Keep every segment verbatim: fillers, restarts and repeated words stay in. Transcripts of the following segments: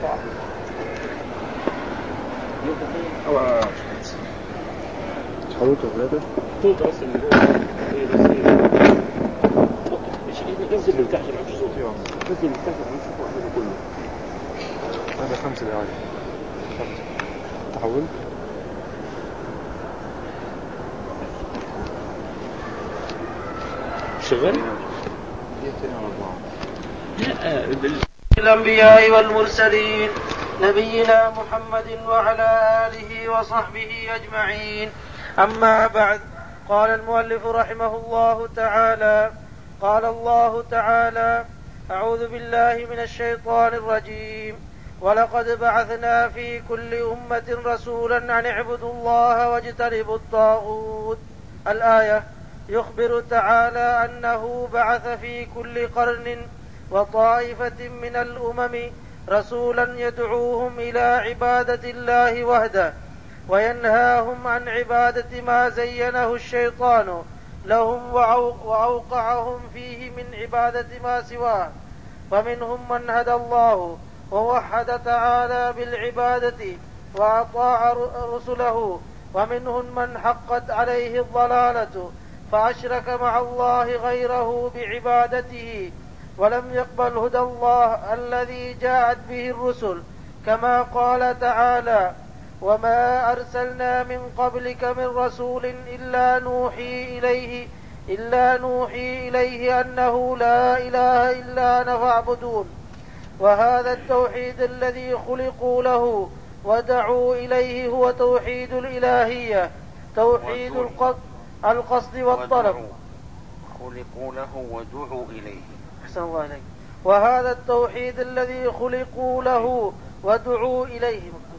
طاعة أو تحوطه هذا توت بس اللي هو نزل من تحت عن صوت نزل من تحت عن صوت واحد كله هذا خمسة دقائق تحول شغل الأنبياء والمرسلين نبينا محمد وعلى آله وصحبه أجمعين. أما بعد، قال المؤلف رحمه الله تعالى: قال الله تعالى: أعوذ بالله من الشيطان الرجيم: ولقد بعثنا في كل أمة رسولا أن اعبدوا الله واجتنبوا الطاغوت. الآية. يخبر تعالى أنه بعث في كل قرن وطائفة من الأمم رسولا يدعوهم إلى عبادة الله وحده وينهاهم عن عبادة ما زينه الشيطان لهم وأوقعهم فيه من عبادة ما سواه. فمنهم من هدى الله ووحد تعالى بالعبادة وأطاع رسله، ومنهم من حقت عليه الضلالة فأشرك مع الله غيره بعبادته ولم يقبل هدى الله الذي جاءت به الرسل، كما قال تعالى: وما أرسلنا من قبلك من رسول إلا نوحي إليه إلا نوحي إليه أنه لا إله إلا أنا فاعبدون. وهذا التوحيد الذي خلقوا له ودعوا إليه هو توحيد الإلهية، توحيد القصد والطلب. خلقوا له ودعوا إليه. أحسن الله عليك. وهذا التوحيد الذي خلقوا له ودعوا إليه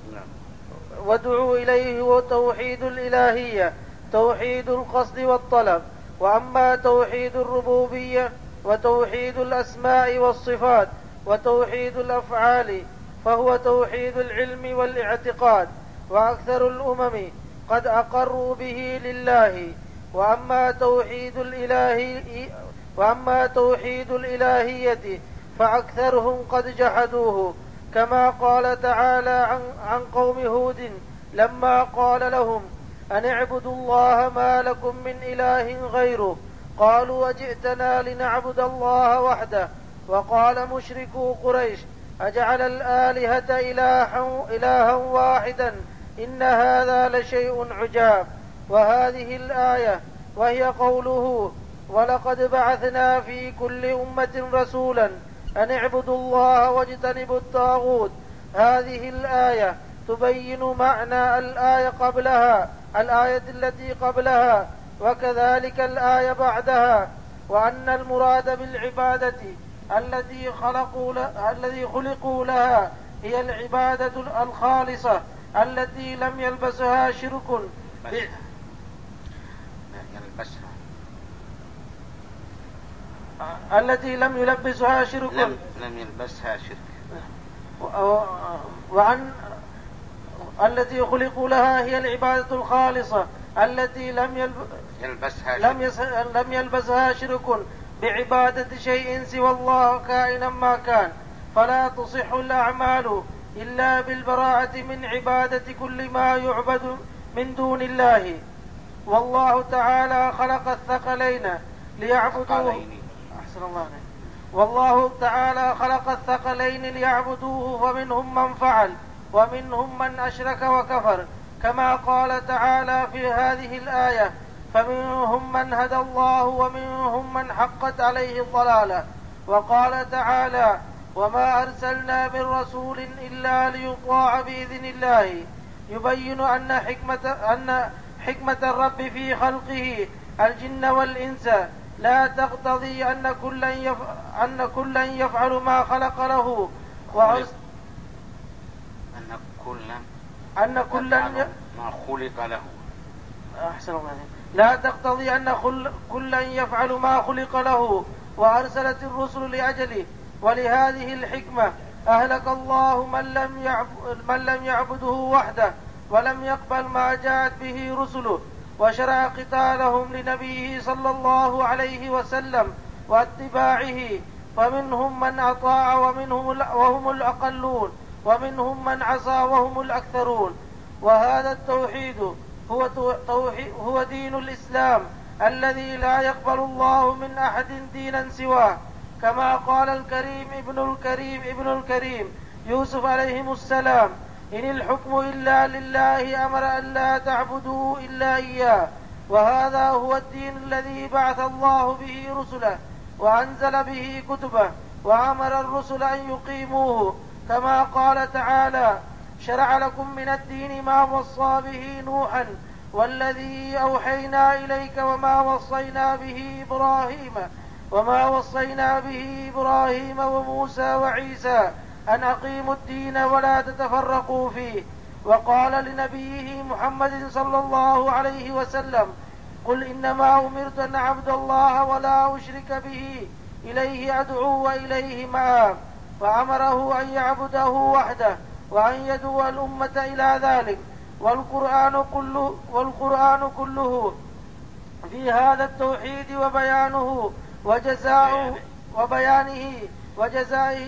ودعوا إليه هو توحيد الإلهية، توحيد القصد والطلب. وأما توحيد الربوبية وتوحيد الأسماء والصفات وتوحيد الأفعال فهو توحيد العلم والاعتقاد، وأكثر الأمم قد أقروا به لله. وأما توحيد الإلهي وأما توحيد الإلهية فأكثرهم قد جحدوه، كما قال تعالى عن, عن قوم هود لما قال لهم: أن اعبدوا الله ما لكم من إله غيره، قالوا: أجئتنا لنعبد الله وحده. وقال مشركو قريش: أجعل الآلهة إلها, إلها واحدا إن هذا لشيء عجاب. وهذه الآية وهي قوله: ولقد بعثنا في كل أمة رسولا أن اعبدوا الله واجتنبوا الطاغوت. هذه الآية تبين معنى الآية قبلها الآية التي قبلها وكذلك الآية بعدها، وأن المراد بالعبادة التي خلقوا الذي خلقوا لها هي العبادة الخالصة التي لم يلبسها شرك التي لم يلبسها شرك لم, لم يلبسها شرك وعن التي خلقوا لها هي العبادة الخالصة التي لم يلبسها لم, يس... لم يلبسها شرك بعبادة شيء سوى الله كائنا ما كان، فلا تصح الأعمال إلا بالبراءة من عبادة كل ما يعبد من دون الله. والله تعالى خلق الثقلين ليعبدوه أحسن الله والله تعالى خلق الثقلين ليعبدوه، فمنهم من فعل ومنهم من أشرك وكفر، كما قال تعالى في هذه الآية: فمنهم من هدى الله ومنهم من حقت عليه الضلالة. وقال تعالى: وما أرسلنا من رسول إلا ليطاع بإذن الله، يبين أن حكمة, أن حكمة الرب في خلقه الجن والإنس لا تقتضي أن كلا يفعل, أن كلا يفعل ما خلق له وعز أن كلا أن كلا ما خلق له أحسن الله لا تقتضي أن كلا يفعل ما خلق له، وأرسلت الرسل لأجله. ولهذه الحكمة أهلك الله من لم يعبد من لم يعبده وحده ولم يقبل ما جاءت به رسله، وشرع قتالهم لنبيه صلى الله عليه وسلم واتباعه، فمنهم من أطاع ومنهم وهم الأقلون، ومنهم من عصى وهم الأكثرون. وهذا التوحيد هو, توحيد هو دين الإسلام الذي لا يقبل الله من أحد دينا سواه، كما قال الكريم ابن الكريم ابن الكريم يوسف عليه السلام: إن الحكم إلا لله أمر أن لا تعبدوا إلا إياه. وهذا هو الدين الذي بعث الله به رسله وأنزل به كتبه وأمر الرسل أن يقيموه، كما قال تعالى: شرع لكم من الدين ما وصى به نوحا والذي أوحينا إليك وما وصينا به إبراهيم وما وصينا به إبراهيم وموسى وعيسى أن أقيموا الدين ولا تتفرقوا فيه. وقال لنبيه محمد صلى الله عليه وسلم: قل إنما أمرت أن أعبد الله ولا أشرك به، إليه أدعو وإليه مآب. فأمره أن يعبده وحده وأن يدعو الأمة إلى ذلك. والقرآن كله, والقرآن كله في هذا التوحيد وبيانه وجزاؤه وبيانه وجزائه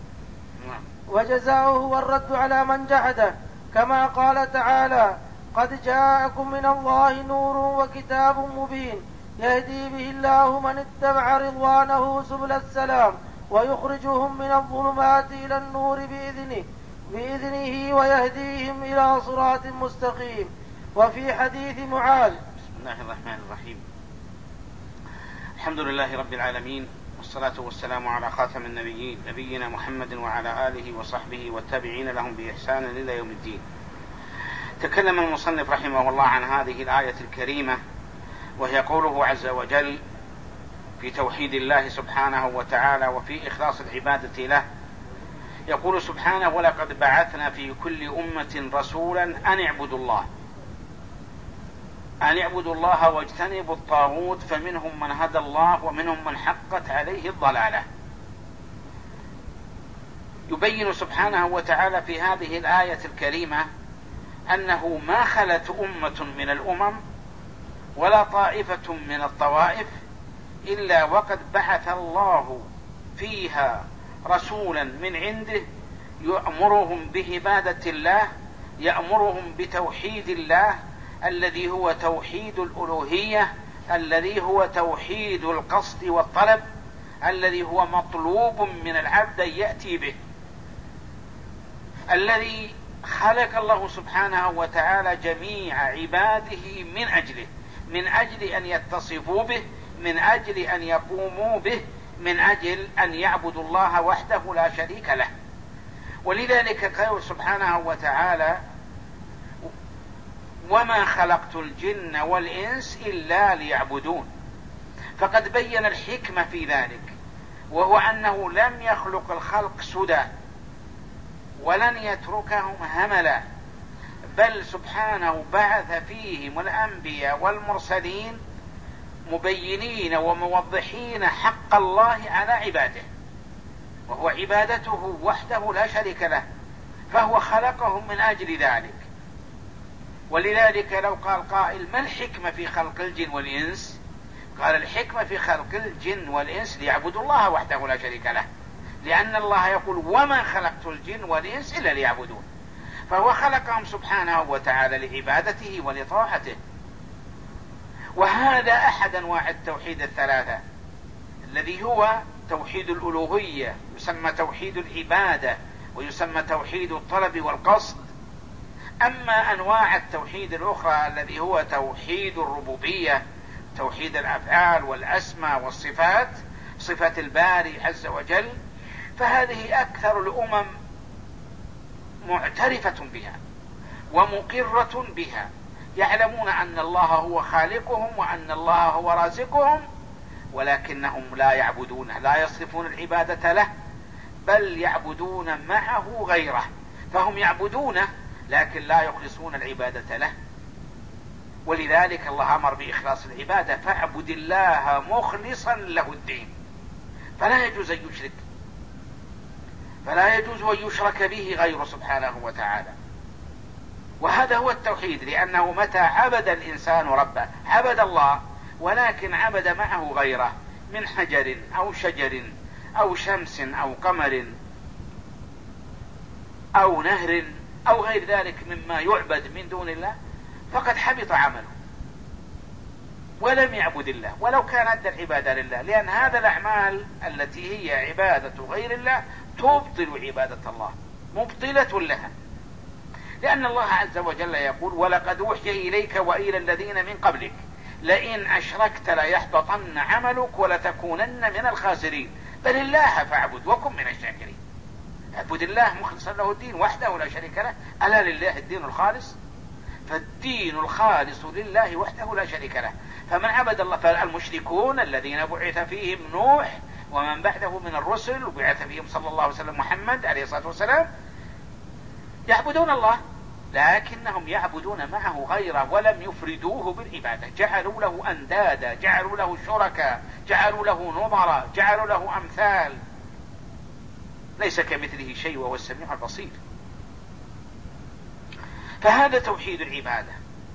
وجزاؤه والرد على من جحده، كما قال تعالى: قد جاءكم من الله نور وكتاب مبين يهدي به الله من اتبع رضوانه سبل السلام ويخرجهم من الظلمات إلى النور بإذنه, بإذنه ويهديهم إلى صراط مستقيم. وفي حديث معاذ: بسم الله الرحمن الرحيم. الحمد لله رب العالمين، والصلاة والسلام على خاتم النبيين نبينا محمد وعلى آله وصحبه والتابعين لهم بإحسان إلى يوم الدين. تكلم المصنف رحمه الله عن هذه الآية الكريمة، وهي قوله عز وجل في توحيد الله سبحانه وتعالى وفي إخلاص العبادة له. يقول سبحانه: ولقد بعثنا في كل أمة رسولا أن اعبدوا الله أن اعبدوا الله واجتنبوا الطاغوت فمنهم من هدى الله ومنهم من حقت عليه الضلالة. يبين سبحانه وتعالى في هذه الآية الكريمة أنه ما خلت أمة من الأمم ولا طائفة من الطوائف إلا وقد بعث الله فيها رسولا من عنده يأمرهم بعبادة الله، يأمرهم بتوحيد الله الذي هو توحيد الألوهية، الذي هو توحيد القصد والطلب، الذي هو مطلوب من العبد يأتي به، الذي خلق الله سبحانه وتعالى جميع عباده من أجله، من أجل أن يتصفوا به، من أجل أن يقوموا به، من أجل أن يعبدوا الله وحده لا شريك له. ولذلك قال سبحانه وتعالى: وما خلقت الجن والإنس إلا ليعبدون. فقد بين الحكمة في ذلك، وهو أنه لم يخلق الخلق سدى ولن يتركهم هملا، بل سبحانه بعث فيهم الأنبياء والمرسلين مبينين وموضحين حق الله على عباده، وهو عبادته وحده لا شريك له، فهو خلقهم من أجل ذلك. ولذلك لو قال قائل: ما الحكمة في خلق الجن والإنس؟ قال: الحكمة في خلق الجن والإنس ليعبدوا الله وحده لا شريك له، لأن الله يقول: وما خلقت الجن والإنس إلا ليعبدون. فهو خلقهم سبحانه وتعالى لعبادته ولطاعته. وهذا أحد أنواع التوحيد الثلاثة، الذي هو توحيد الألوهية، يسمى توحيد العبادة، ويسمى توحيد الطلب والقصد. أما أنواع التوحيد الأخرى الذي هو توحيد الربوبية، توحيد الأفعال والأسماء والصفات، صفة الباري عز وجل، فهذه أكثر الأمم معترفة بها ومقرة بها، يعلمون أن الله هو خالقهم وأن الله هو رازقهم، ولكنهم لا يعبدونه، لا يصرفون العبادة له، بل يعبدون معه غيره. فهم يعبدونه لكن لا يخلصون العبادة له. ولذلك الله أمر بإخلاص العبادة: فاعبد الله مخلصا له الدين. فلا يجوز أن يشرك، فلا يجوز أن يشرك به غيره سبحانه وتعالى. وهذا هو التوحيد، لأنه متى عبد الإنسان ربه عبد الله، ولكن عبد معه غيره من حجر أو شجر أو شمس أو قمر أو نهر أو غير ذلك مما يعبد من دون الله فقد حبط عمله ولم يعبد الله ولو كان أدى العبادة لله، لأن هذا الأعمال التي هي عبادة غير الله تبطل عبادة الله، مبطلة لها، لأن الله عز وجل يقول: ولقد أوحي إليك وإلى الذين من قبلك لئن أشركت ليحبطن عملك ولتكونن من الخاسرين، بل الله فاعبد وكن من الشاكرين. اعبد الله مخلصا له الدين وحده لا شريك له، ألا لله الدين الخالص؟ فالدين الخالص لله وحده لا شريك له. فمن عبد الله، فالمشركون الذين بعث فيهم نوح ومن بعده من الرسل وبعث فيهم صلى الله عليه وسلم محمد عليه الصلاة والسلام يعبدون الله، لكنهم يعبدون معه غيره ولم يفردوه بالعبادة، جعلوا له أندادا، جعلوا له شركاء، جعلوا له نظراء، جعلوا له أمثال، ليس كمثله شيء وهو السميع البصير. فهذا توحيد العبادة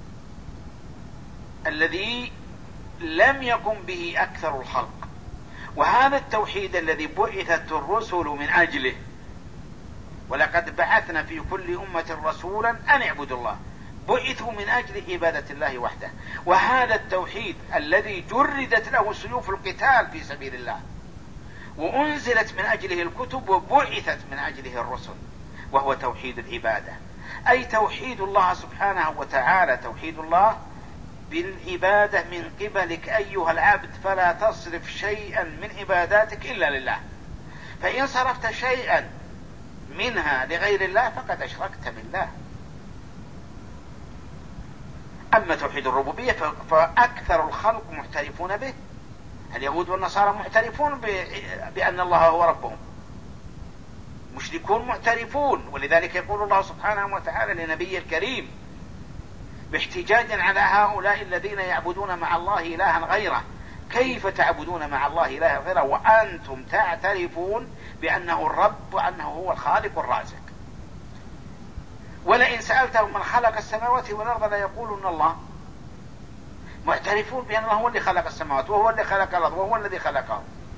الذي لم يقم به أكثر الخلق، وهذا التوحيد الذي بعثت الرسل من أجله. ولقد بعثنا في كل أمة رسولا أن اعبدوا الله، بعثوا من أجل عبادة الله وحده. وهذا التوحيد الذي جردت له سيوف القتال في سبيل الله وأنزلت من أجله الكتب وبعثت من أجله الرسل، وهو توحيد العبادة، أي توحيد الله سبحانه وتعالى، توحيد الله بالعبادة من قبلك أيها العبد، فلا تصرف شيئا من عباداتك إلا لله، فإن صرفت شيئا منها لغير الله فقد أشركت بالله. أما توحيد الربوبية فأكثر الخلق معترفون به، اليهود والنصارى معترفون بأن الله هو ربهم، مشركون معترفون، ولذلك يقول الله سبحانه وتعالى لنبي الكريم باحتجاج على هؤلاء الذين يعبدون مع الله إلها غيره: كيف تعبدون مع الله إلها غيره وأنتم تعترفون بأنه الرب وأنه هو الخالق الرازق؟ ولئن سألتهم من خلق السماوات والأرض ليقولون الله، معترفون بأن الله هو اللي خلق السماوات وهو اللي خلق الأرض وهو الذي خلقه.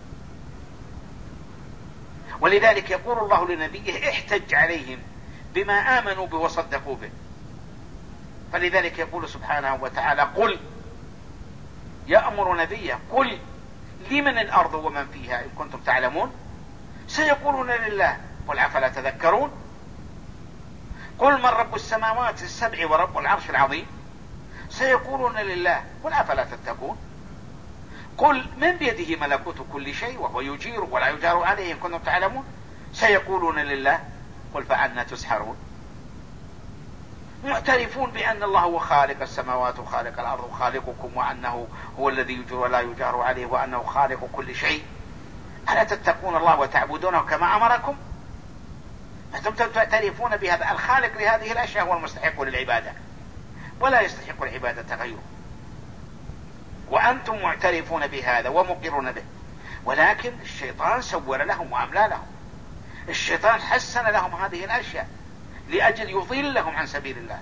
ولذلك يقول الله لنبيه: احتج عليهم بما آمنوا به وصدقوا به. فلذلك يقول سبحانه وتعالى: قل، يأمر نبيه: قل لمن الأرض ومن فيها إن كنتم تعلمون، سيقولون لله، قل أفلا تذكرون. قل من رب السماوات السبع ورب العرش العظيم، سيقولون لله، قل أفلا تتقون. قل من بيده ملكوت كل شيء وهو يجير ولا يجار عليه إن كنتم تعلمون، سيقولون لله، قل فأنى تسحرون. معترفون بأن الله هو خالق السماوات وخالق الأرض وخالقكم، وأنه هو الذي يجير ولا يجار عليه، وأنه خالق كل شيء. ألا تتقون الله وتعبدونه كما أمركم؟ أنتم تعترفون بهذا الخالق لهذه الأشياء هو المستحق للعبادة، ولا يستحق العبادة غيره، وأنتم معترفون بهذا ومقرون به. ولكن الشيطان سول لهم وأملى لهم، الشيطان حسن لهم هذه الأشياء لأجل يضلهم عن سبيل الله،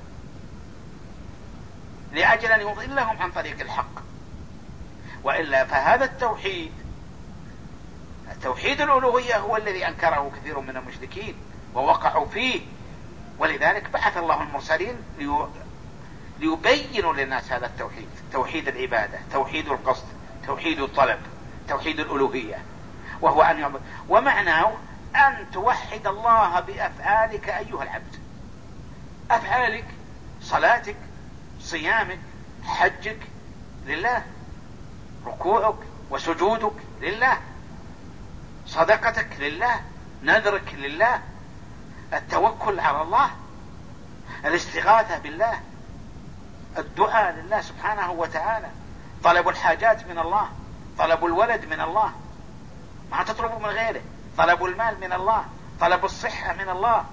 لأجل أن يضلهم عن طريق الحق. وإلا فهذا التوحيد، توحيد الألوهية، هو الذي أنكره كثير من المشركين ووقعوا فيه. ولذلك بعث الله المرسلين ليبينوا للناس هذا التوحيد، توحيد العبادة، توحيد القصد، توحيد الطلب، توحيد الألوهية، وهو أن يعبد. ومعناه أن توحد الله بأفعالك أيها العبد، أفعالك، صلاتك، صيامك، حجك لله، ركوعك وسجودك لله، صدقتك لله، نذرك لله، التوكل على الله، الاستغاثة بالله، الدعاء لله سبحانه وتعالى، طلب الحاجات من الله، طلب الولد من الله، ما تطلبوا من غيره، طلب المال من الله، طلب الصحة من الله،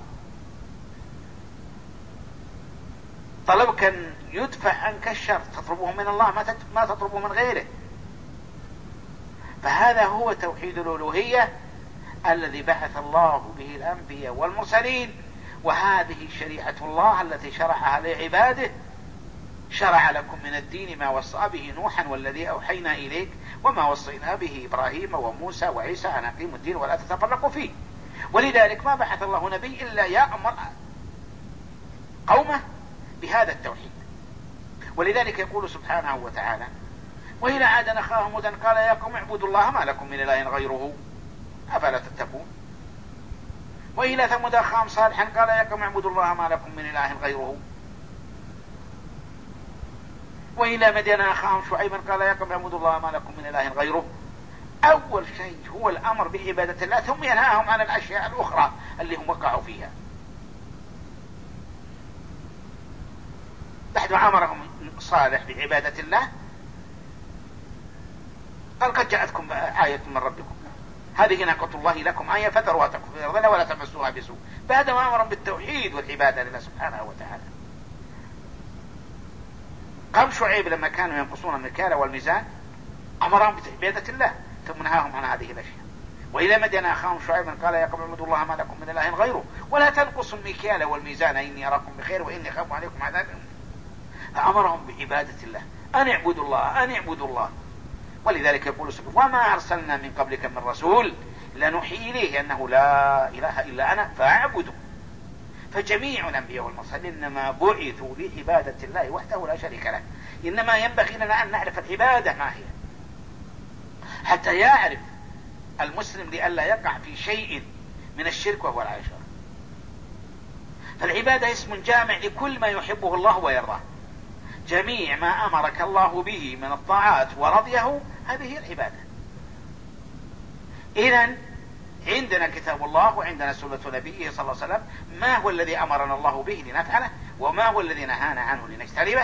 طلبك أن يدفع عنك الشر تطلبه من الله، ما تطلبه من غيره. فهذا هو توحيد الألوهية الذي بعث الله به الأنبياء والمرسلين، وهذه شريعة الله التي شرعها لعباده. شرع لكم من الدين ما وصى به نوحا والذي أوحينا إليك وما وصينا به إبراهيم وموسى وعيسى أن أقيموا الدين ولا تتفرقوا فيه. ولذلك ما بعث الله نبي إلا يأمر قومه بهذا التوحيد. ولذلك يقول سبحانه وتعالى: وإلى عاد أخاهم هودا قال يا قوم اعبدوا الله ما لكم من إله غيره أفلا تتقون. وإلى ثمود أخاهم صالحا قال يا قوم اعبدوا الله ما لكم من إله غيره. وإلى مدين أخاهم شعيبا قال يا قوم اعبدوا الله ما لكم من إله غيره. أول شيء هو الأمر بعبادة الله، ثم ينهاهم عن الأشياء الأخرى اللي هم وقعوا فيها. بعد ما أمرهم صالح بعبادة الله قال قد جاءتكم آية من ربكم هذه ناقة الله لكم آية فذروها تأكل في الأرض ولا تمسوها بسوء، بعد ما أمرهم بالتوحيد والعبادة لله سبحانه وتعالى. قام شعيب لما كانوا ينقصون المكيال والميزان أمرهم بعبادة الله ثم نهاهم عن هذه الأشياء. وإلى مدين أخاهم شعيبا قال يا قوم اعبدوا الله ما لكم من إله غيره ولا تنقصوا المكيال والميزان إني أراكم بخير وإني أخاف عليكم عذاب. أمرهم بعبادة الله، أن اعبدوا الله أن اعبدوا الله. ولذلك يقول سبحانه: وما أرسلنا من قبلك من رسول إلا نوحي إليه أنه لا إله إلا أنا فاعبدوا. فجميع الأنبياء والمرسلين إنما بعثوا لعبادة الله وحده لا شريك له. إنما ينبغي لنا أن نعرف العبادة ما هي، حتى يعرف المسلم لئلا يقع في شيء من الشرك وهو لا يشرك. فالعبادة اسم جامع لكل ما يحبه الله ويرضاه. جميع ما أمرك الله به من الطاعات ورضيه هذه هي العبادة. إذن عندنا كتاب الله وعندنا سنة نبيه صلى الله عليه وسلم، ما هو الذي أمرنا الله به لنفعله وما هو الذي نهانا عنه لنجتنبه.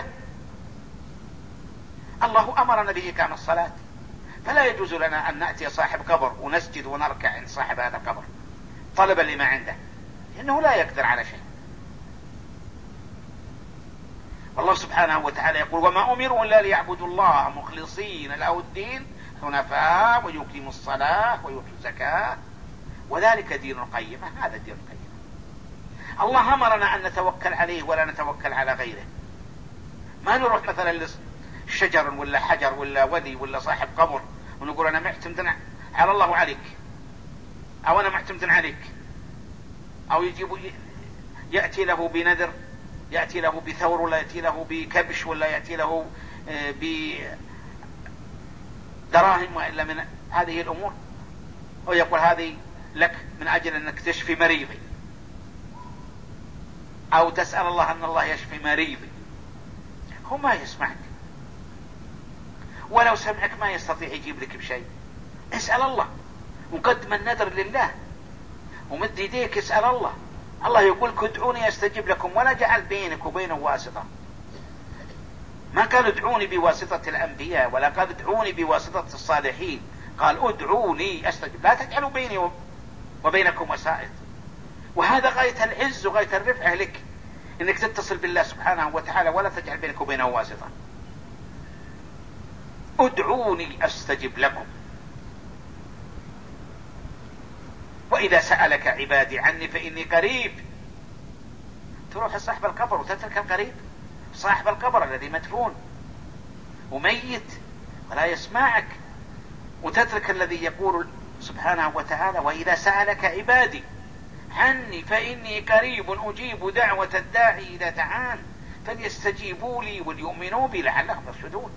الله أمرنا به كان الصلاة، فلا يجوز لنا أن نأتي صاحب قبر ونسجد ونركع عند صاحب هذا القبر طلبا لما عنده، لأنه لا يقدر على شيء. والله سبحانه وتعالى يقول: وما أمروا إلا ليعبدوا الله مخلصين له الدين حنفاء ويقيموا الصلاة ويؤتوا الزكاة وذلك دين القيم. هذا الدين القيم. الله أمرنا أن نتوكل عليه ولا نتوكل على غيره. ما نروح مثلا لشجر ولا حجر ولا ولي ولا صاحب قبر ونقول أنا معتمد على الله عليك أو أنا معتمد عليك، أو يجيب يأتي له بنذر، يأتي له بثور ولا يأتي له بكبش ولا يأتي له بدراهم وإلا من هذه الأمور، ويقول هذه لك من أجل أنك تشفي مريضي، أو تسأل الله أن الله يشفي مريضي. هو ما يسمعك، ولو سمعك ما يستطيع يجيب لك بشيء. اسأل الله وقدم النذر لله ومد يديك اسأل الله. الله يقول: ادعوني استجب لكم، ولا جعل بينك وبينه واسطة. ما قال ادعوني بواسطة الأنبياء ولا قال ادعوني بواسطة الصالحين، قال ادعوني استجب. لا تجعلوا بيني وبينكم وسائط. وهذا غاية العز وغاية الرفعة لك، انك تتصل بالله سبحانه وتعالى ولا تجعل بينك وبينه واسطة. ادعوني استجب لكم. وإذا سألك عبادي عني فإني قريب. تروح صاحب القبر وتترك القريب، صاحب القبر الذي مدفون وميت ولا يسمعك، وتترك الذي يقول سبحانه وتعالى: وإذا سألك عبادي عني فإني قريب أجيب دعوة الداعي إذا دعان فليستجيبوا لي وليؤمنوا بي لعلهم يرشدون.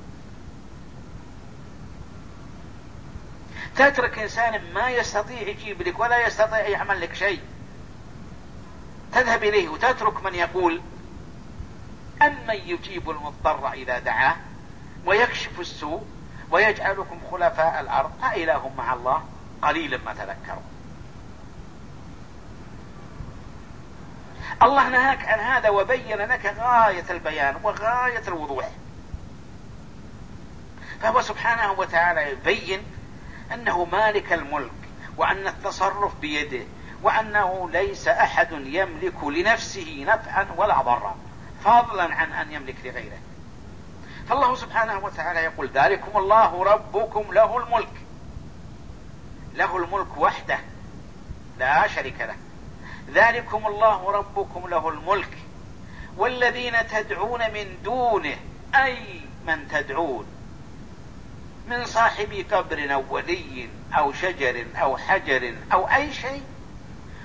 تترك إنسان ما يستطيع يجيب لك ولا يستطيع يعمل لك شيء، تذهب إليه وتترك من يقول: أمن يجيب المضطر إذا دعاه ويكشف السوء ويجعلكم خلفاء الأرض أإله مع الله قليلا ما تذكرون. الله نهاك عن هذا وبين لك غاية البيان وغاية الوضوح. فهو سبحانه وتعالى يبين أنه مالك الملك وأن التصرف بيده وأنه ليس أحد يملك لنفسه نفعا ولا ضرا فضلا عن أن يملك لغيره. فالله سبحانه وتعالى يقول: ذلكم الله ربكم له الملك. له الملك وحده لا شريك له. ذلكم الله ربكم له الملك والذين تدعون من دونه، أي من تدعون من صاحب قبر أو ولي أو شجر أو حجر أو أي شيء،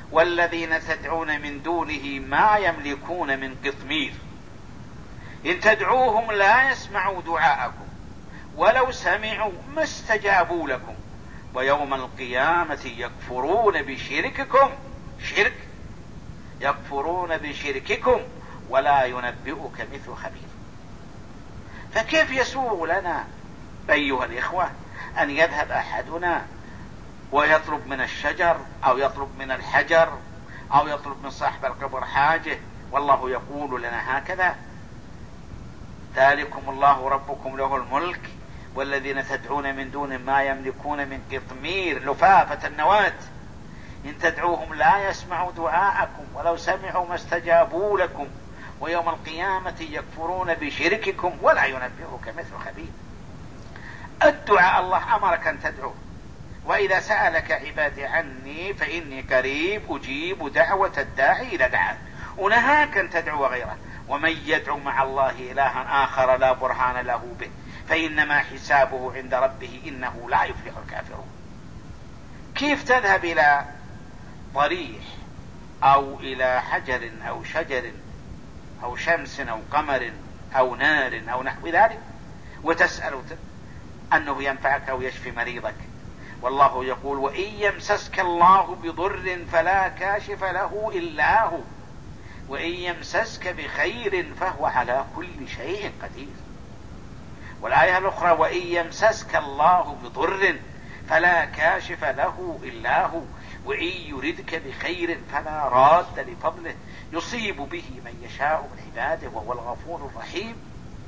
والذين تدعون من دونه ما يملكون من قطمير إن تدعوهم لا يسمعوا دعاءكم ولو سمعوا ما استجابوا لكم ويوم القيامة يكفرون بشرككم شرك يكفرون بشرككم ولا ينبئك مثل خبير. فكيف يسوغ لنا أيها الإخوة أن يذهب أحدنا ويطلب من الشجر أو يطلب من الحجر أو يطلب من صاحب القبر حاجة والله يقول لنا هكذا: ذلكم الله ربكم له الملك والذين تدعون من دون ما يملكون من قطمير لفافة النواة إن تدعوهم لا يسمعوا دعاءكم ولو سمعوا ما استجابوا لكم ويوم القيامة يكفرون بشرككم ولا ينبئك مثل خبير. الدعاء الله أمرك أن تدعو، وإذا سألك عبادي عني فإني قريب أجيب دعوة الداعي إذا دعان، ونهاك أن تدعو غيره. ومن يدعو مع الله إلها آخر لا برهان له به فإنما حسابه عند ربه إنه لا يفلح الكافرون. كيف تذهب إلى ضريح أو إلى حجر أو شجر أو شمس أو قمر أو نار أو نحو ذلك وتسأل أنه ينفعك أو يشفي مريضك؟ والله يقول: وإن يمسسك الله بضر فلا كاشف له إلا هو وإن يمسسك بخير فهو على كل شيء قدير. والآية الأخرى: وإن يمسسك الله بضر فلا كاشف له إلا هو وإن يردك بخير فلا راد لفضله يصيب به من يشاء من عباده وهو الغفور الرحيم.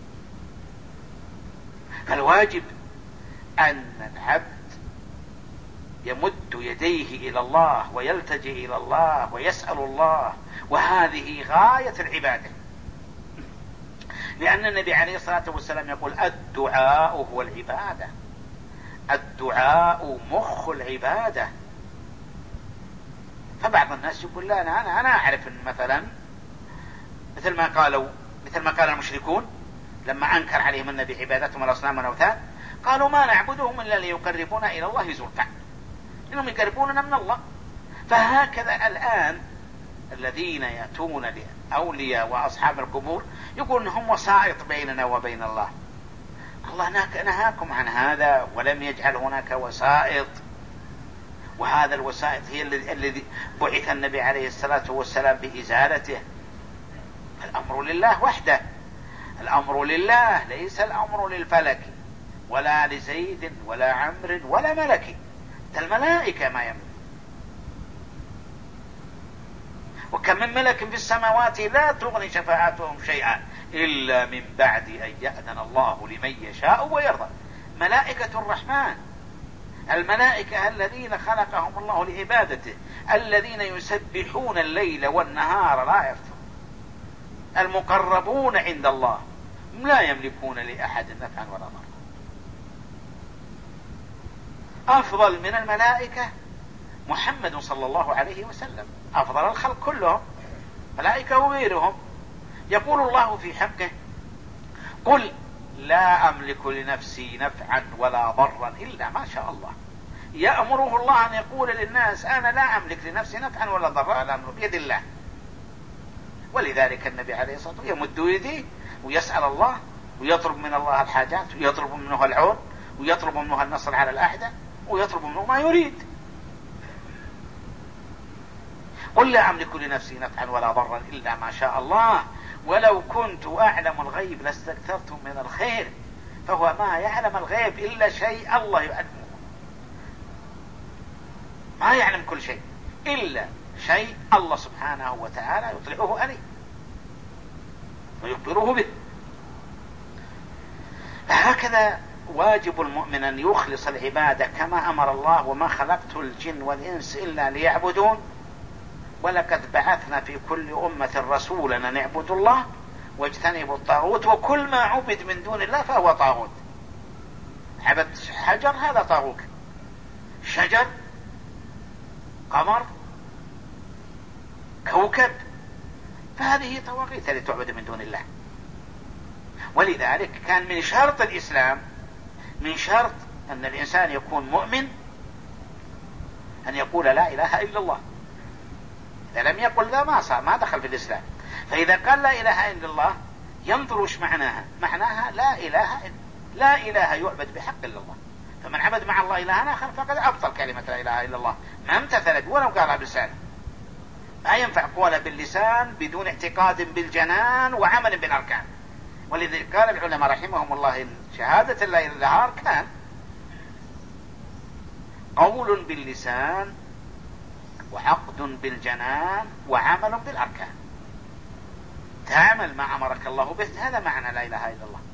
فالواجب أن العبد يمد يديه إلى الله ويلتجئ إلى الله ويسأل الله، وهذه غاية العبادة، لأن النبي عليه الصلاة والسلام يقول: الدعاء هو العبادة، الدعاء مخ العبادة. فبعض الناس يقول: لا أنا أنا, أنا أعرف إن مثلا مثل ما قالوا مثل ما قال المشركون لما أنكر عليهم النبي عبادتهم الأصنام والأوثان، قالوا: ما نعبدهم إلا ليقربونا إلى الله زلفى، إنهم يقربوننا من الله. فهكذا الآن الذين يأتون لأولياء وأصحاب القبور يقول هم وسائط بيننا وبين الله. الله نهاكم عن هذا ولم يجعل هناك وسائط، وهذا الوسائط هي الذي بعث النبي عليه الصلاة والسلام بإزالته. الأمر لله وحده، الأمر لله، ليس الأمر للفلك ولا لزيد ولا عمرو ولا ملك، الملائكة ما يملك. وكم من ملك في السماوات لا تغني شفاعتهم شيئا إلا من بعد أن يأذن الله لمن يشاء ويرضى. ملائكة الرحمن، الملائكة الذين خلقهم الله لعبادته، الذين يسبحون الليل والنهار لا يفترون، المقربون عند الله لا يملكون لأحد نفعا ولا ضرا. أفضل من الملائكة محمد صلى الله عليه وسلم، أفضل الخلق كلهم، ملائكة وغيرهم. يقول الله في حقه: قل لا أملك لنفسي نفعا ولا ضرا إلا ما شاء الله. يأمره الله أن يقول للناس: أنا لا أملك لنفسي نفعا ولا ضرا، الأمر بيد الله. ولذلك النبي عليه الصلاة والسلام يمد يديه ويسأل الله ويطلب من الله الحاجات ويطلب منه العون ويطلب منه النصر على الأعداء ويطلب منه ما يريد. قل لا أملك لنفسي نفعا ولا ضرا إلا ما شاء الله ولو كنت أعلم الغيب لاستكثرت من الخير. فهو ما يعلم الغيب إلا شيء الله يعلمه، ما يعلم كل شيء إلا شيء الله سبحانه وتعالى يطلعه عليه ويخبره به. هكذا واجب المؤمن أن يخلص العبادة كما أمر الله: وما خلقت الجن والإنس إلا ليعبدون ولقد بعثنا في كل أمة رسولا أن اعبدوا الله واجتنبوا الطاغوت وكل ما عبد من دون الله فهو طاغوت. عبد حجر هذا طاغوت، شجر، قمر، كوكب، فهذه طواغيت التي تعبد من دون الله. ولذلك كان من شرط الإسلام، من شرط أن الإنسان يكون مؤمن، أن يقول لا إله إلا الله. إذا لم يقل ذا ما صار، ما دخل في الإسلام. فإذا قال لا إله إلا الله ينظر وش معناها. معناها لا إله إلا لا إله يعبد بحق إلا الله. فمن عبد مع الله إلها آخر فقد أبطل كلمة لا إله إلا الله، ما امتثلت ولو قالها بلسانه. ما ينفع قولها باللسان بدون اعتقاد بالجنان وعمل بالأركان. ولذلك قال العلماء رحمهم الله إن شهادة لا إله إلا الله أركان: قول باللسان وعقد بالجنان وعمل بالأركان. تعمل ما أمرك الله به، هذا معنى لا إله إلا الله.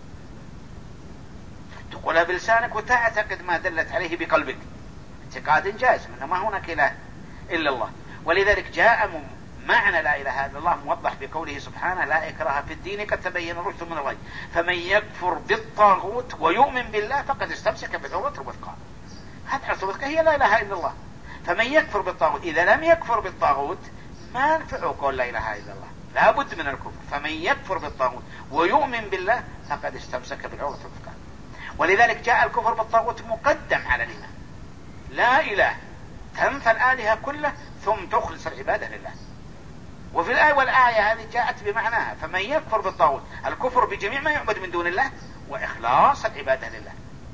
تقولها بلسانك وتعتقد ما دلت عليه بقلبك، اعتقاد جازم أنه ما هناك إله إلا الله. ولذلك جاء معنى لا إله إلا الله موضح بقوله سبحانه: لا إكراه في الدين قد تبين الرشد من الغي فمن يكفر بالطاغوت ويؤمن بالله فقد استمسك بالعروة الوثقى. هذه العروة الوثقى هي لا إله إلا الله. فمن يكفر بالطاغوت، إذا لم يكفر بالطاغوت ما ينفعه قول لا إله إلا الله، لا بد من الكفر. فمن يكفر بالطاغوت ويؤمن بالله فقد استمسك بالعروة الوثقى. ولذلك جاء الكفر بالطاغوت مقدم على الإيمان. لا إله تنفى الآلهة كله ثم تخلص العبادة لله. وفي الآية والآية هذه جاءت بمعناها: فمن يكفر بالطاغوت، الكفر بجميع ما يعبد من دون الله وإخلاص العبادة لله.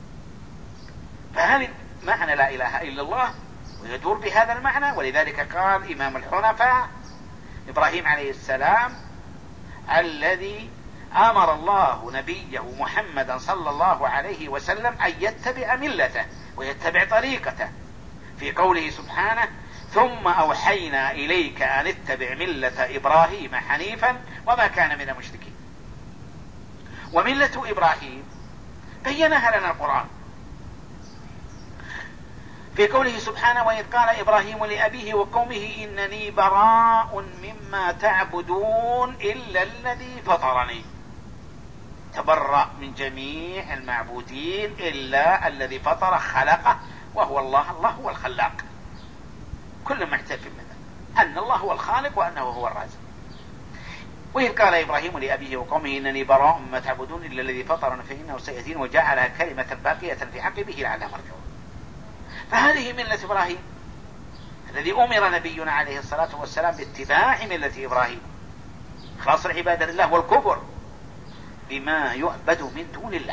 فهذه معنى لا إله إلا الله ويدور بهذا المعنى. ولذلك قال إمام الحنفاء إبراهيم عليه السلام الذي أمر الله نبيه محمدا صلى الله عليه وسلم أن يتبع ملته ويتبع طريقته في قوله سبحانه: ثم أوحينا إليك أن اتبع ملة إبراهيم حنيفا وما كان من المشركين. وملة إبراهيم بينها لنا القرآن في قوله سبحانه: وإذ قال إبراهيم لأبيه وقومه إنني براء مما تعبدون إلا الذي فطرني. تبرأ من جميع المعبودين إلا الذي فطر خلقه وهو الله. الله هو الخلاق، كل معترف منه أن الله هو الخالق وأنه هو الرازق. وإذ قال إبراهيم لأبيه وقومه إنني براء مما تعبدون إلا الذي فطرني فإنه سيهدين وجعلها كلمة باقية في عقبه لعلهم يرجعون. فهذه ملة إبراهيم الذي أمر نبينا عليه الصلاة والسلام باتباع ملة إبراهيم، خلاص العبادة لله والكفر بما يعبد من دون الله،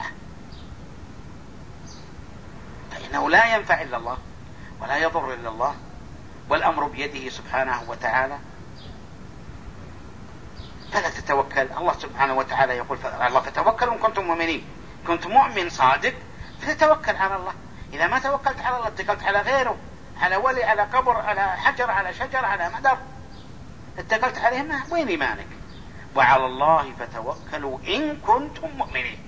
فإنه لا ينفع إلا الله ولا يضر إلا الله والأمر بيده سبحانه وتعالى. فلا تتوكل. الله سبحانه وتعالى يقول الله: فتوكلوا إن كنتم مؤمنين. كنت مؤمن صادق فتتوكل على الله. إذا ما توكلت على الله اتكلت على غيره، على ولي، على قبر، على حجر، على شجر، على مدر، اتكلت عليهم، وين إيمانك؟ وعلى الله فتوكلوا إن كنتم مؤمنين.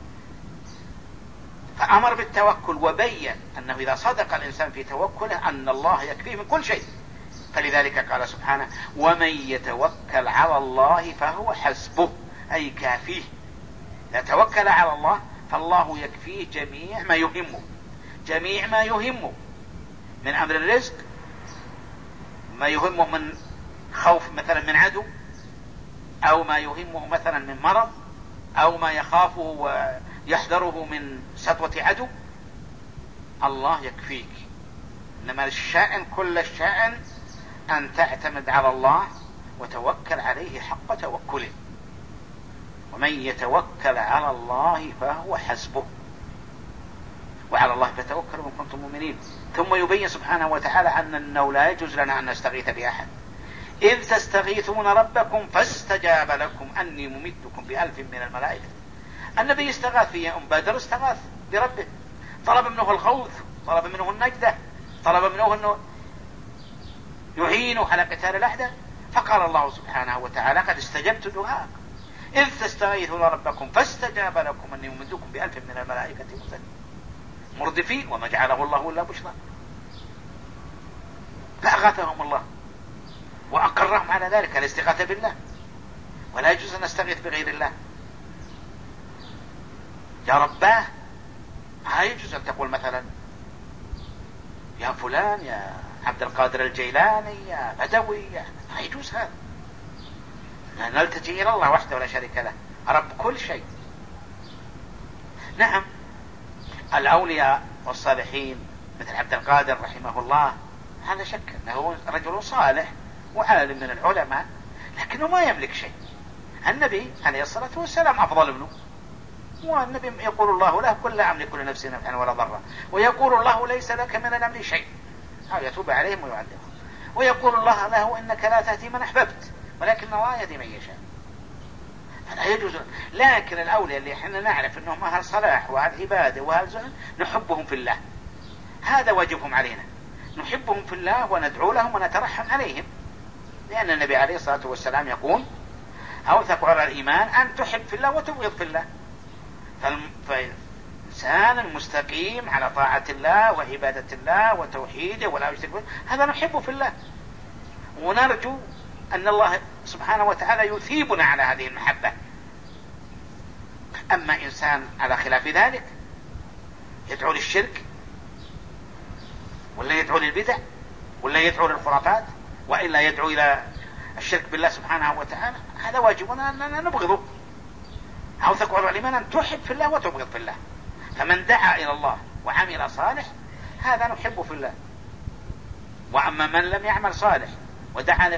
فأمر بالتوكل وبين أنه إذا صدق الإنسان في توكله أن الله يكفيه من كل شيء. فلذلك قال سبحانه: ومن يتوكل على الله فهو حسبه، أي كافيه. إذا توكل على الله فالله يكفيه جميع ما يهمه، جميع ما يهمه من أمر الرزق، ما يهمه من خوف مثلا من عدو، أو ما يهمه مثلا من مرض، أو ما يخافه ويحذره من سطوة عدو. الله يكفيك. إنما الشأن كل الشأن أن تعتمد على الله وتوكل عليه حق توكله. ومن يتوكل على الله فهو حسبه وعلى الله فتوكلوا إن كنتم مؤمنين. ثم يبين سبحانه وتعالى أنه لا يجوز لنا أن نستغيث بأحد. إذ تستغيثون ربكم فاستجاب لكم أني ممدكم بألف من الملائكة. النبي استغاث في أم بدر، استغاث بربه، طلب منه الغوث، طلب منه النجدة، طلب منه أنه يعينه على قتال الأعداء. فقال الله سبحانه وتعالى: قد استجبت دعاءكم إذ تستغيثون ربكم فاستجاب لكم أني ممدكم بألف من الملائكة مردفين وما جعله الله إلا بشرى. فأغاثهم الله وأقرهم على ذلك الاستغاثة بالله. ولا يجوز أن نستغيث بغير الله. يا رباه، لا يجوز أن تقول مثلا يا فلان، يا عبد القادر الجيلاني، يا بدوي، يا... لا يجوز هذا. نلتجي إلى الله وحده ولا شريك له، رب كل شيء. نعم، الأولياء والصالحين مثل عبد القادر رحمه الله، هذا شك أنه رجل صالح وعالم من العلماء، لكنه ما يملك شيء. النبي عليه الصلاة والسلام أفضل منه، والنبي يقول الله له: قل لا أملك لنفسي نفعا ولا ضرا، ويقول الله: ليس لك من الأمر شيء، أو يتوب عليهم ويعذبهم. ويقول الله له: إنك لا تهدي من أحببت ولكن الله يهدي من يشاء. فلا يجوز. لكن الأولياء اللي احنا نعرف أنهم أهل صلاح وأهل عبادة وأهل زهد نحبهم في الله، هذا واجبهم علينا، نحبهم في الله وندعو لهم ونترحم عليهم، لأن النبي عليه الصلاة والسلام يقول: أوثق على الإيمان أن تحب في الله وتبغض في الله. فالإنسان المستقيم على طاعة الله وعبادة الله وتوحيده ولا يشرك به، هذا نحبه في الله، ونرجو أن الله سبحانه وتعالى يثيبنا على هذه المحبة. أما إنسان على خلاف ذلك يدعو للشرك، ولا يدعو للبدع، ولا يدعو للخرافات، وإلا يدعو إلى الشرك بالله سبحانه وتعالى، هذا واجبنا أننا نبغضه. أوثق على الإيمان أن تحب في الله وتبغض في الله. فمن دعا إلى الله وعمل صالح هذا نحبه في الله. وأما من لم يعمل صالح ودعا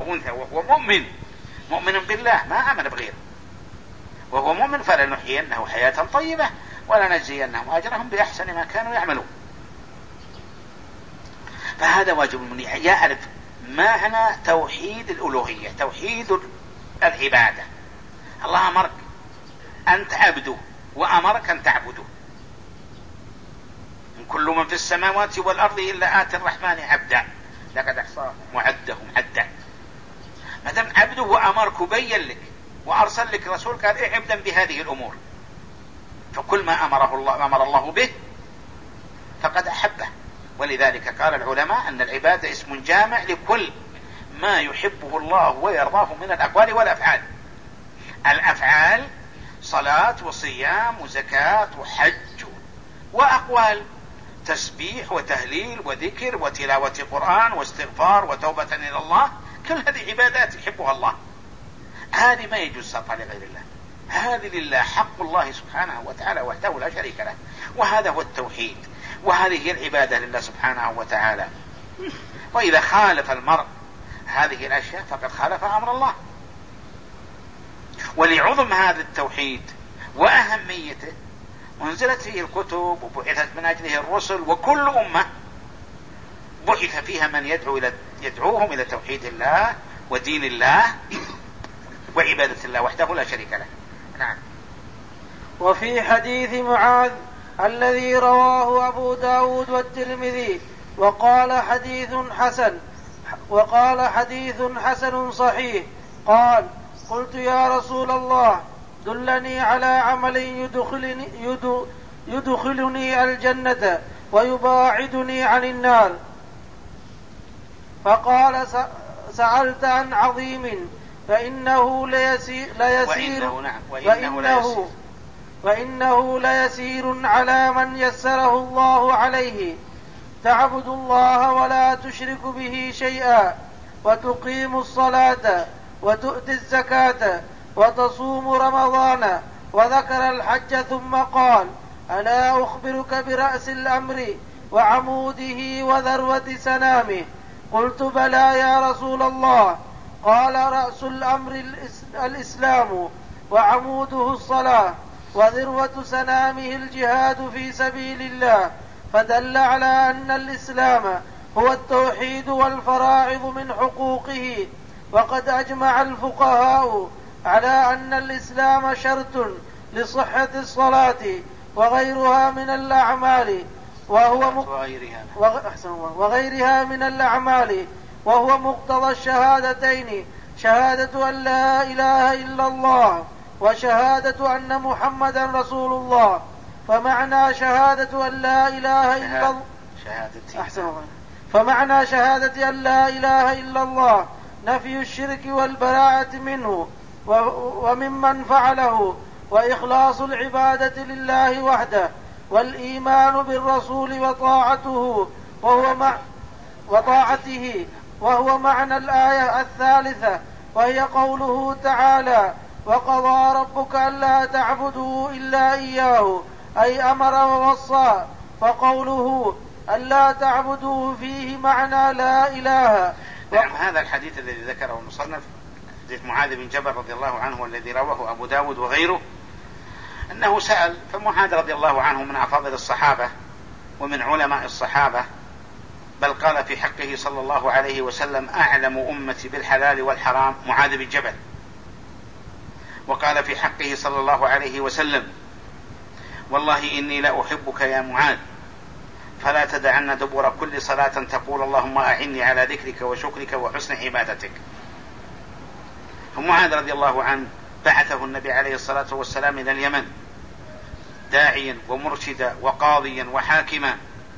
أو أنثى وهو مؤمن مؤمن بالله ما آمن بغيره وهو مؤمن فلنحيينه حياة طيبة ولنجزينهم أجرهم بأحسن ما كانوا يعملون. فهذا واجب المؤمن يعرف معنى توحيد الألوهية، توحيد العبادة. الله أمرك أن تعبده وأمرك أن تعبده. من كل من في السماوات والأرض إلا آتي الرحمن عبدا لقد أحصاهم وعدهم عدا. ما دام عبده وأمرك وبين لك وأرسل لك رسول قال إيه عبدا بهذه الأمور، فكل ما أمره الله أمر الله به فقد أحبه. ولذلك قال العلماء أن العبادة اسم جامع لكل ما يحبه الله ويرضاه من الأقوال والأفعال. الأفعال صلاة وصيام وزكاة وحج، وأقوال تسبيح وتهليل وذكر وتلاوة قرآن واستغفار وتوبة إلى الله، كل هذه عبادات يحبها الله. هذه ما يجوز صرفها لغير الله، هذه لله حق الله سبحانه وتعالى وحده لا شريك له، وهذا هو التوحيد، وهذه هي العبادة لله سبحانه وتعالى. وإذا خالف المرء هذه الأشياء فقد خالف أمر الله. ولعظم هذا التوحيد وأهميته أنزلت فيه الكتب وبعثت من أجله الرسل، وكل أمة بعث فيها من يدعو إلى يدعوهم إلى توحيد الله ودين الله وعبادة الله وحده لا شريك له. نعم. وفي حديث معاذ الذي رواه أبو داود والترمذي وقال حديث حسن وقال حديث حسن صحيح، قال: قلت يا رسول الله دلني على عمل يدخلني, يدخلني الجنة ويباعدني عن النار. فقال: سألت عن عظيم فإنه ليسير, ليسير وإنه, نعم وإنه, ليسير. وإنه ليسير على من يسره الله عليه، تعبد الله ولا تشرك به شيئا وتقيم الصلاة وتؤتي الزكاة وتصوم رمضان، وذكر الحج ثم قال: ألا أخبرك برأس الأمر وعموده وذروة سنامه؟ قلت: بلى يا رسول الله. قال: رأس الأمر الإسلام وعموده الصلاة وذروة سنامه الجهاد في سبيل الله. فدل على أن الإسلام هو التوحيد والفرائض من حقوقه. وقد أجمع الفقهاء على أن الإسلام شرط لصحة الصلاة وغيرها من الأعمال وهو مق... وغيرها من الأعمال وهو مقتضى الشهادتين: شهادة أن لا إله إلا الله وشهادة أن محمدا رسول الله. فمعنى شهادة أن لا إله إلا الله أحسن فمعنى شهادة أن لا إله إلا الله نفي الشرك والبراءة منه وممن فعله، وإخلاص العبادة لله وحده، والإيمان بالرسول وطاعته وهو مع وطاعته وهو معنى الآية الثالثة، وهي قوله تعالى: وقضى ربك ألا تعبدوا إلا إياه، أي أمر ووصى. فقوله ألا تعبدوا فيه معنى لا إله. نعم. هذا الحديث الذي ذكره المصنف حديث معاذ بن جبل رضي الله عنه والذي رواه أبو داود وغيره، أنه سأل. فمعاذ رضي الله عنه من أفاضل الصحابة ومن علماء الصحابة، بل قال في حقه صلى الله عليه وسلم: أعلم أمتي بالحلال والحرام معاذ بن جبل. وقال في حقه صلى الله عليه وسلم: والله إني لأحبك يا معاذ، فلا تدعن دبر كل صلاة تقول اللهم أعني على ذكرك وشكرك وحسن عبادتك. فمعاذ رضي الله عنه بعثه النبي عليه الصلاة والسلام إلى اليمن داعيا ومرشدا وقاضيا وحاكما،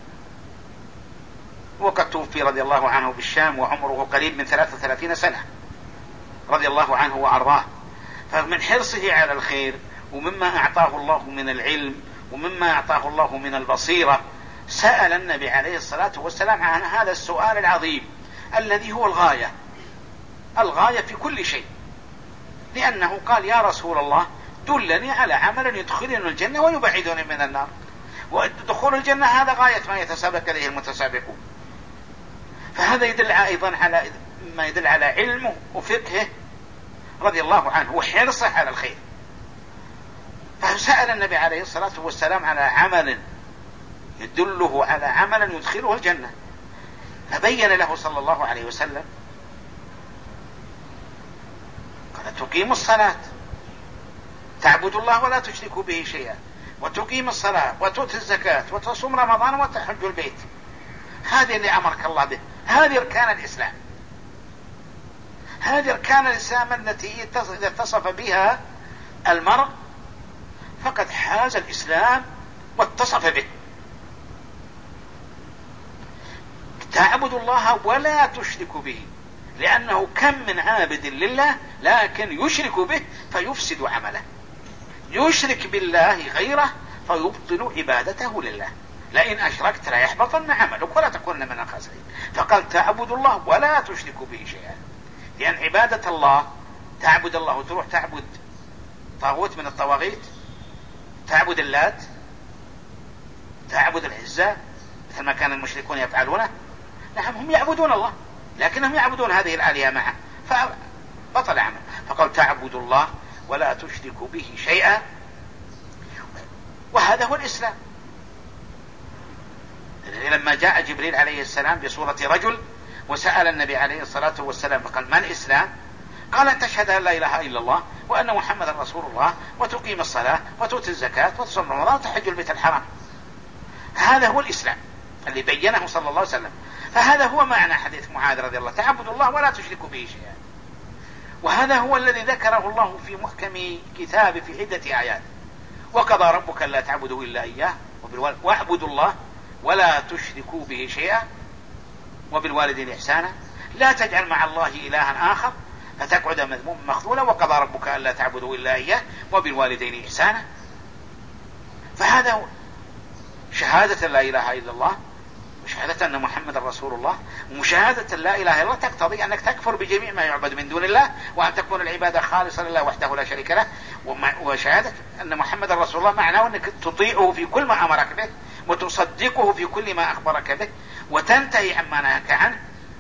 وقد توفي رضي الله عنه بالشام وعمره قريب من ثلاثة وثلاثين سنة رضي الله عنه وأرضاه. فمن حرصه على الخير ومما أعطاه الله من العلم ومما أعطاه الله من البصيرة سأل النبي عليه الصلاة والسلام عن هذا السؤال العظيم الذي هو الغاية الغاية في كل شيء، لأنه قال: يا رسول الله دلني على عمل يدخلني الجنة ويبعدني من النار. ودخول الجنة هذا غاية ما يتسابق إليه المتسابقون. فهذا يدل أيضا على مما يدل على علمه وفقهه رضي الله عنه وحرصه على الخير. فسأل النبي عليه الصلاة والسلام على عمل يدله على عمل يدخله الجنة، فبين له صلى الله عليه وسلم قال تقيم الصلاة تعبد الله ولا تشركوا به شيئا، وتقيم الصلاة وتؤتي الزكاة وتصوم رمضان وتحج البيت، هذه اللي أمرك الله به، هذه أركان الإسلام، هذه أركان الإسلام التي إذا اتصف بها المرء فقد حاز الإسلام واتصف به. تعبد الله ولا تشرك به، لأنه كم من عابد لله لكن يشرك به فيفسد عمله، يشرك بالله غيره فيبطل عبادته لله، لئن أشركت لا يحبطن عملك ولا تكونن من الخاسرين. فقال تعبد الله ولا تشرك به شيئا، لأن عبادة الله تعبد الله وتروح تعبد طاغوت من الطواغيت، تعبد اللات، تعبد العزى مثل ما كان المشركون يفعلونه. نعم هم يعبدون الله لكنهم يعبدون هذه الآلهة معه فبطل عمل. فقال تعبد الله ولا تشرك به شيئا، وهذا هو الإسلام. لما جاء جبريل عليه السلام بصورة رجل وسأل النبي عليه الصلاة والسلام فقال ما الإسلام؟ قال أن تشهد أن لا إله إلا الله وأن محمد رسول الله وتقيم الصلاة وتؤتي الزكاة وتصوم رمضان وتحج البيت الحرام. هذا هو الإسلام اللي بينه صلى الله عليه وسلم. فهذا هو معنى حديث معاذ رضي الله، تعبد الله ولا تشركوا به شيئا، وهذا هو الذي ذكره الله في محكم كتابه في عدة آيات. وقضى ربك ألا تعبدوا إلا إياه واعبدوا الله ولا تشركوا به شيئا وبالوالدين إحسانا لا تجعل مع الله إلها آخر فتقعد مذموما مخذولا وقضى ربك ألا تعبدوا إلا إياه وبالوالدين إحسانا. فهذا هو شهادة لا إله إلا الله وشهادة أن محمد رسول الله. ومشاهدة لا إله إلا الله تقتضي أنك تكفر بجميع ما يعبد من دون الله وأن تكون العبادة خالصة لله وحده لا شريك له. وشهادة أن محمد رسول الله معناه أنك تطيعه في كل ما أمرك به وتصدقه في كل ما أخبرك به وتنتهي عما نهاك عنه.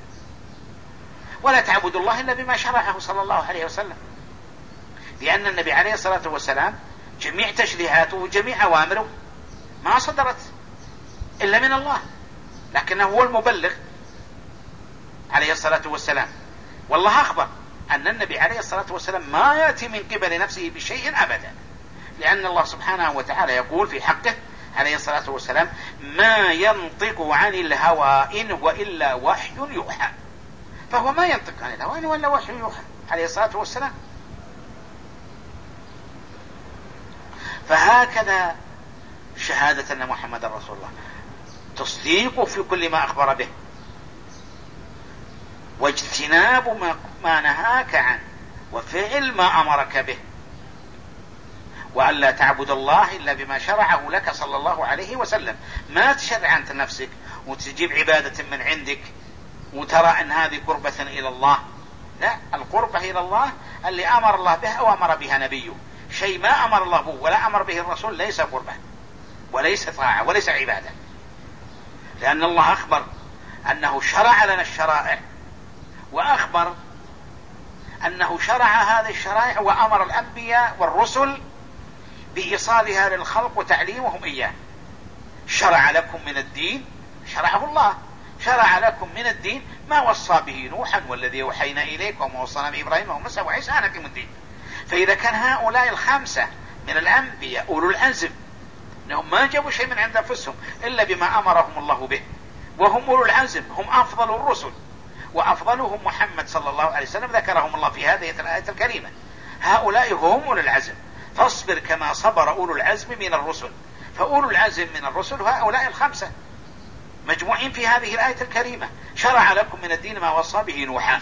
ولا تعبد الله إلا بما شرعه صلى الله عليه وسلم، لأن النبي عليه الصلاة والسلام جميع تشريعاته وجميع أوامره ما صدرت إلا من الله، لكنه هو المبلغ عليه الصلاة والسلام. والله أخبر أن النبي عليه الصلاة والسلام ما يأتي من قبل نفسه بشيء أبدا، لأن الله سبحانه وتعالى يقول في حقه عليه الصلاة والسلام ما ينطق عن الهوى إن هو إلا وحي يوحى. فهو ما ينطق عن الهوى إن هو إلا وحي يوحى عليه الصلاة والسلام. فهكذا شهادة أن محمد رسول الله تصديقه في كل ما أخبر به واجتناب ما, ما نهاك عنه وفعل ما أمرك به، وأن لا تعبد الله إلا بما شرعه لك صلى الله عليه وسلم. ما تشرع أنت نفسك وتجيب عبادة من عندك وترى أن هذه قربة إلى الله، لا، القربة إلى الله اللي أمر الله بها وأمر بها نبيه. شيء ما أمر الله به ولا أمر به الرسول ليس قربة وليس طاعة وليس عبادة، لأن الله أخبر أنه شرع لنا الشرائع وأخبر أنه شرع هذه الشرائع وأمر الأنبياء والرسل بإيصالها للخلق وتعليمهم إياه. شرع لكم من الدين، شرعه الله، شرع لكم من الدين ما وصى به نوحا والذي أوحينا إليك وما وصانا بإبراهيم وموسى وعيسى أن أقيموا الدين. فإذا كان هؤلاء الخمسة من الأنبياء أولو العزم أنهم ما جابوا شيء من عند أنفسهم إلا بما أمرهم الله به، وهم أولو العزم، هم أفضل الرسل وأفضلهم محمد صلى الله عليه وسلم، ذكرهم الله في هذه الآية الكريمة. هؤلاء هم أولو العزم، فاصبر كما صبر أولو العزم من الرسل. فأولو العزم من الرسل هؤلاء الخمسة مجموعين في هذه الآية الكريمة. شرع لكم من الدين ما وصى به نوحا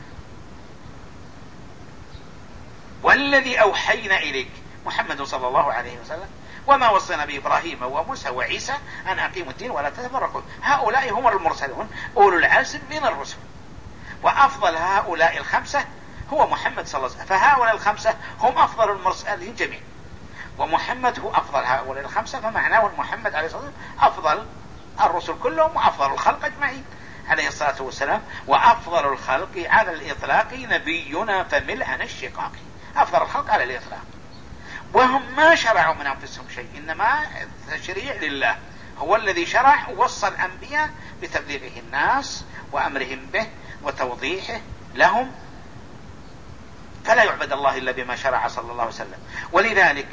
والذي أوحينا إليك محمد صلى الله عليه وسلم وما وصينا بإبراهيم وموسى وعيسى أن أقيموا الدين ولا تتفرقوا. هؤلاء هم المرسلون أولو العزم من الرسل، وأفضل هؤلاء الخمسة هو محمد صلى الله عليه وسلم. فهؤلاء الخمسة هم أفضل المرسلين جميعا، ومحمد هو أفضل هؤلاء الخمسة، فمعناه محمد عليه الصلاة والسلام أفضل الرسل كلهم وأفضل الخلق أجمعين. عليه الصلاة والسلام: وأفضل الخلق على الإطلاق نبينا فمل عن الشقاق. أفضل الخلق على الإطلاق، وهم ما شرعوا من أنفسهم شيء، إنما تشريع لله، هو الذي شرع ووصى الأنبياء بتبليغه الناس وأمرهم به وتوضيحه لهم، فلا يعبد الله إلا بما شرع صلى الله عليه وسلم. ولذلك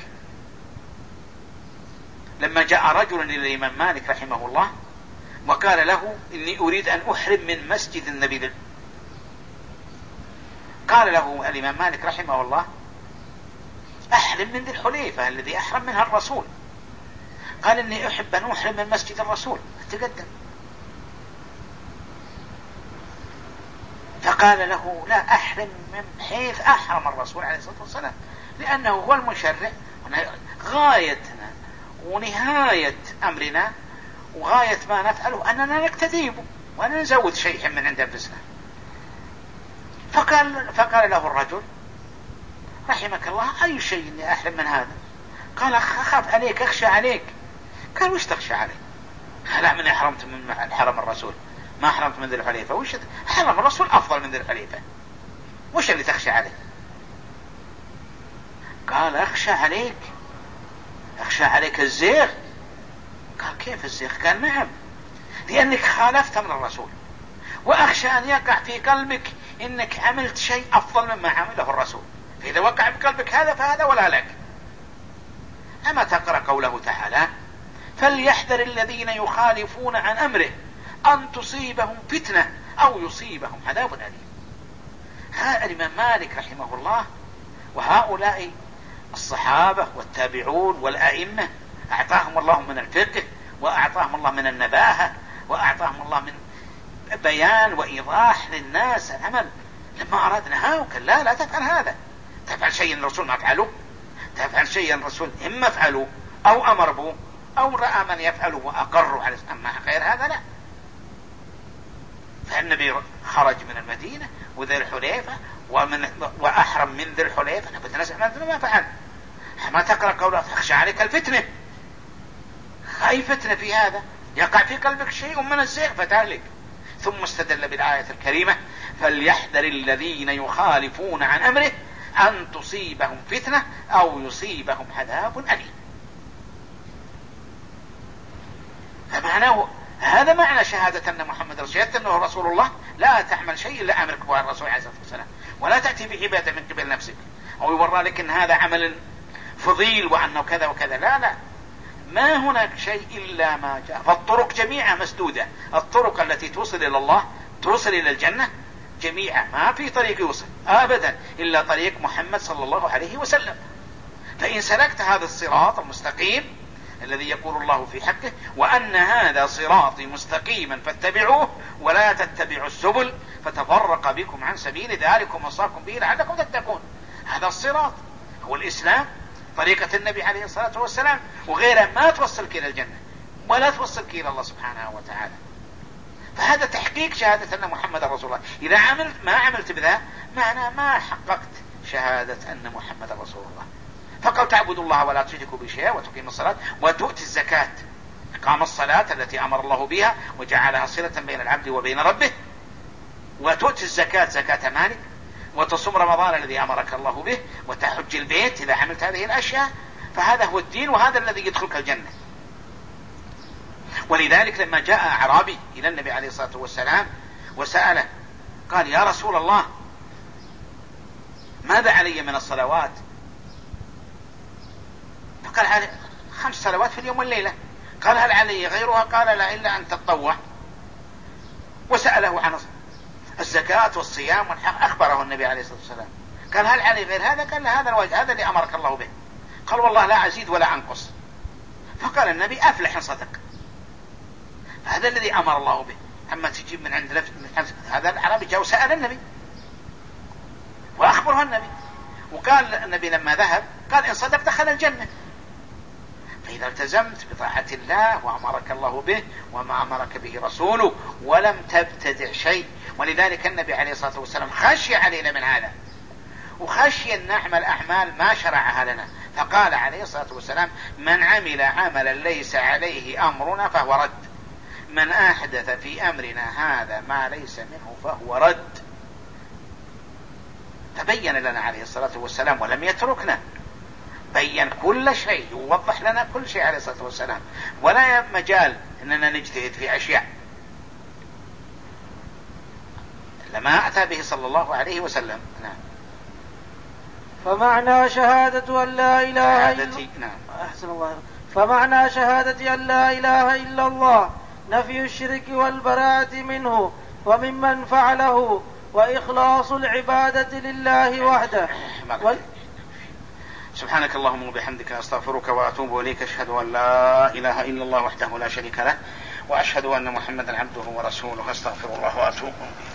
لما جاء رجل إلى الإمام مالك رحمه الله وقال له: إني أريد أن أحرم من مسجد النبي، قال له الإمام مالك رحمه الله: أحرم من ذي الحليفة الذي أحرم منها الرسول. قال: إني أحب أن أحرم من مسجد الرسول. تقدم. فقال له: لا، أحرم من حيث أحرم الرسول عليه الصلاة والسلام، لأنه هو المشرع، غايتنا ونهاية أمرنا وغاية ما نفعله أننا نقتدي وأن نزود شيء من عند أنفسنا. فقال, فقال له الرجل رحمك الله: أي شيء إني أحرم من هذا؟ قال: أخاف عليك، أخشى عليك. قال: وش تخشى علي؟ لا، من حرمت من حرم الرسول، ما حرمت من ذي الحليفة. وش حرم الرسول أفضل من ذي الحليفة، وش اللي تخشى عليه؟ قال: أخشى عليك، أخشى عليك الزيغ. قال: كيف الزيغ؟ قال: نعم، لأنك خالفت من الرسول، وأخشى أن يقع في قلبك إنك عملت شيء أفضل مما عمله الرسول، فإذا وقع في قلبك هذا فهذا ولا لك. أما تقرأ قوله تعالى: فليحذر الذين يخالفون عن أمره أن تصيبهم فتنة أو يصيبهم عذاب أليم. هذا الإمام مالك رحمه الله وهؤلاء الصحابة والتابعون والأئمة أعطاهم الله من الفقه، وأعطاهم الله من النباهة، وأعطاهم الله من بيان وإيضاح للناس العمل. لما أردنا هاوك لا لا تفعل هذا، تفعل شيء الرسول ما فعله، تفعل شيء الرسول إما فعله أو أمر به أو رأى من يفعله وأقروا على، أما غير هذا لا. فالنبي خرج من المدينة وذي الحليفة ومن وأحرم من ذي الحليفة، نبت نسأل ما فعل. ما تقرأ قوله: تخشى عليك الفتنة. أي فتنة في هذا؟ يقع في قلبك شيء من الزيغ فتهلك. ثم استدل بالآية الكريمة: فليحذر الذين يخالفون عن أمره أن تصيبهم فتنة أو يصيبهم عذاب أليم. فمعناه هذا معنى شهادة أن محمد رسول الله، أنه رسول الله، لا تعمل شيء إلا أمرك به الرسول عليه الصلاة والسلام، ولا تأتي بعبادة من قبل نفسك أو يورى لك أن هذا عمل فضيل وأنه كذا وكذا. لا لا، ما هناك شيء إلا ما جاء. فالطرق جميعا مسدودة، الطرق التي توصل إلى الله توصل إلى الجنة جميعا، ما في طريق يوصل أبدا إلا طريق محمد صلى الله عليه وسلم. فإن سلكت هذا الصراط المستقيم الذي يقول الله في حقه: وأن هذا صراطي مستقيما فاتبعوه ولا تتبعوا السبل فتفرق بكم عن سبيل ذلكم وصاكم به لعلكم تتقون. هذا الصراط هو الإسلام، طريقة النبي عليه الصلاة والسلام، وغيرها ما توصلك إلى الجنة ولا توصلك إلى الله سبحانه وتعالى. فهذا تحقيق شهادة أن محمد رسول الله. إذا عملت ما عملت بذا معنى ما حققت شهادة أن محمد رسول الله. فقال: تعبد الله ولا تشركوا بشيء وتقيم الصلاة وتؤتي الزكاة. إقام الصلاة التي أمر الله بها وجعلها صلة بين العبد وبين ربه، وتؤتي الزكاة زكاة مالك، وتصوم رمضان الذي أمرك الله به، وتحج البيت. إذا عملت هذه الأشياء فهذا هو الدين، وهذا الذي يدخلك الجنة. ولذلك لما جاء أعرابي إلى النبي عليه الصلاة والسلام وسأله قال: يا رسول الله، ماذا علي من الصلوات؟ فقال: علي خمس صلوات في اليوم والليلة. قال: هل علي غيرها؟ قال: لا، إلا أن تتطوع. وسأله عن الزكاة والصيام والحق، أخبره النبي عليه الصلاة والسلام. قال: هل علي غير هذا؟ قال: هذا الواجب، هذا اللي أمرك الله به. قال: والله لا أزيد ولا أنقص. فقال النبي: أفلح صدق. هذا الذي أمر الله به. أما تجيب من عند نفسك. هذا العربي جاء وسأل النبي وأخبره النبي، وقال النبي لما ذهب قال: إن صدق دخل الجنة. فإذا التزمت بطاعة الله وأمرك الله به وما أمرك به رسوله ولم تبتدع شيء. ولذلك النبي عليه الصلاة والسلام خشي علينا من هذا، وخشي أن نعمل أعمال ما شرعها لنا، فقال عليه الصلاة والسلام: من عمل عملا ليس عليه أمرنا فهو رد. من أحدث في أمرنا هذا ما ليس منه فهو رد. تبين لنا عليه الصلاة والسلام ولم يتركنا، بين كل شيء ووضح لنا كل شيء عليه الصلاة والسلام، ولا مجال أننا نجتهد في أشياء لما أتى به صلى الله عليه وسلم. نعم. فمعنى شهادة أن لا إله إلا الله نعم. أحسن الله. فمعنى شهادة أن لا إله إلا الله نفي الشرك والبراءة منه وممن فعله، وإخلاص العبادة لله وحده. وال... سبحانك اللهم وبحمدك أستغفرك وأتوب إليك. أشهد أن لا إله إلا الله وحده لا شريك له، وأشهد أن محمدا عبده ورسوله. أستغفر الله وأتوب إليه.